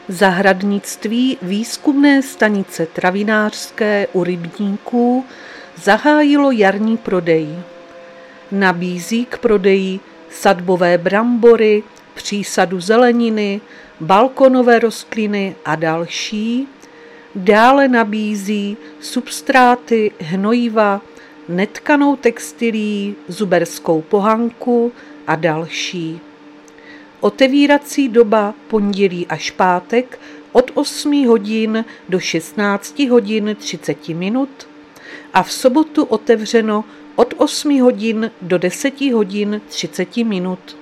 Zahradnictví výzkumné stanice travinářské u Rybníků zahájilo jarní prodej. Nabízí k prodeji sadbové brambory, přísadu zeleniny, balkonové rostliny a další. Dále nabízí substráty, hnojiva, netkanou textilii, zuberskou pohanku a další. Otevírací doba pondělí až pátek od 8 hodin do 16 hodin 30 minut a v sobotu otevřeno od 8 hodin do 10 hodin 30 minut.